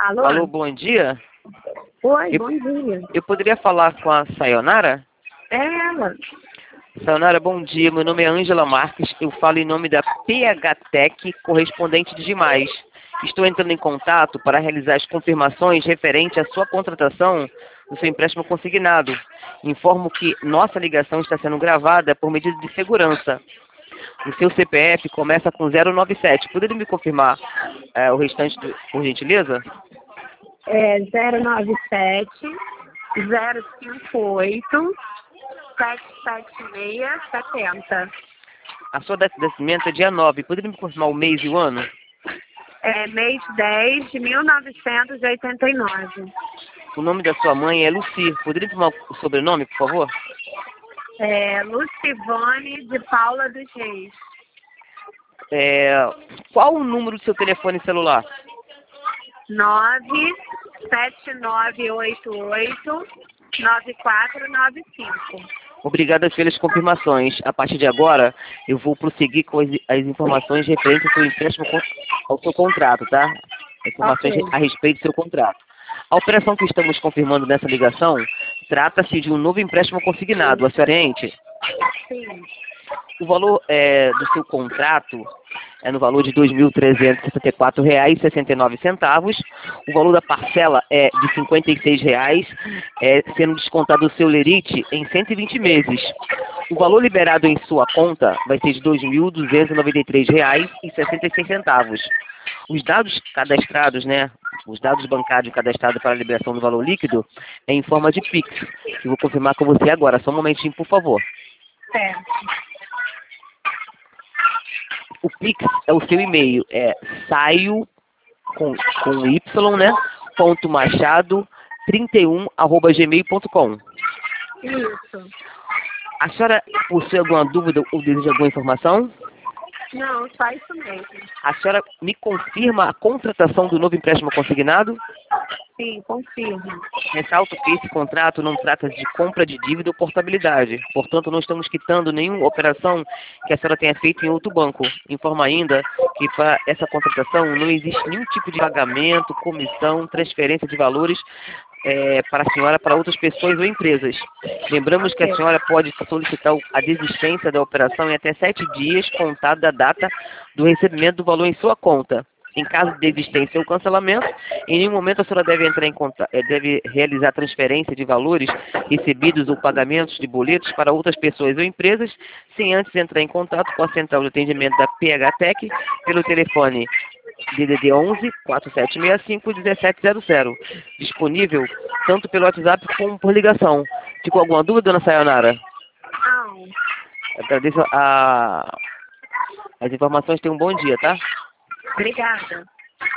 Alô? Alô, bom dia. Oi, bom dia. Eu poderia falar com a Sayonara? É ela. Sayonara, bom dia. Meu nome é Ângela Marques. Eu falo em nome da PHTech, correspondente de Demais. Estou entrando em contato para realizar as confirmações referente à sua contratação do seu empréstimo consignado. Informo que nossa ligação está sendo gravada por medida de segurança. O seu CPF começa com 097. Poderia me confirmar o restante, por gentileza? É 097 058 776 70. A sua data de nascimento é dia 9. Poderia me confirmar o mês e o ano? É mês 10 de 1989. O nome da sua mãe é Luci. Poderia me confirmar o sobrenome, por favor? É Lucivone de Paula dos Reis. Qual o número do seu telefone celular? 97988 9495. Obrigado pelas confirmações. A partir de agora, eu vou prosseguir com as informações referentes ao seu empréstimo, ao seu contrato, tá? Informações Ok. a respeito do seu contrato. A operação que estamos confirmando nessa ligação trata-se de um novo empréstimo consignado. A senhora é ciente? Sim. O valor do seu contrato é no valor de R$ 2.364,69. O valor da parcela é de R$ 56,00, sendo descontado o seu lerite em 120 meses. O valor liberado em sua conta vai ser de R$ 2.293,66. Os dados cadastrados, né? Os dados bancários cadastrados para a liberação do valor líquido é em forma de Pix. Eu vou confirmar com você agora. Só um momentinho, por favor. Certo. O Pix é o seu e-mail, saio com Y, né? Ponto Machado 31@gmail.com. Isso. A senhora possui alguma dúvida ou deseja alguma informação? Não, só isso mesmo. A senhora me confirma a contratação do novo empréstimo consignado? Sim, confirmo. Ressalto que esse contrato não trata de compra de dívida ou portabilidade. Portanto, não estamos quitando nenhuma operação que a senhora tenha feito em outro banco. Informa ainda que para essa contratação não existe nenhum tipo de pagamento, comissão, transferência de valores para a senhora, para outras pessoas ou empresas. Lembramos que a Ok. senhora pode solicitar a desistência da operação em até 7 dias, contado da data do recebimento do valor em sua conta. Em caso de desistência ou cancelamento, em nenhum momento a senhora deve entrar em contato, deve realizar transferência de valores recebidos ou pagamentos de boletos para outras pessoas ou empresas, sem antes entrar em contato com a central de atendimento da PHTech pelo telefone DDD 11 4765 1700, disponível tanto pelo WhatsApp como por ligação. Ficou alguma dúvida, dona Sayonara? Não. Agradeço as informações. Tenha um bom dia, tá? Obrigada.